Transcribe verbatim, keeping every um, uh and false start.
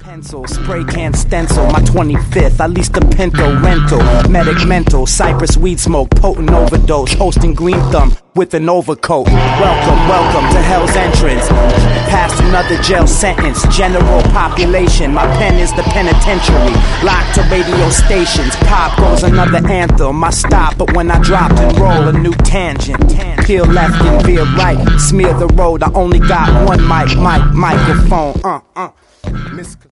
Pencil, spray can stencil, my twenty-fifth, I leased a Pinto rental, medic mental, cypress weed smoke, potent overdose, hosting green thumb with an overcoat. Welcome, welcome to hell's entrance, past another jail sentence, general population, my pen is the penitentiary, locked to radio stations, pop goes another anthem, I stop but when I drop and roll a new tangent, peel left and veer right, smear the road, I only got one mic, mic, microphone, uh, uh, Miss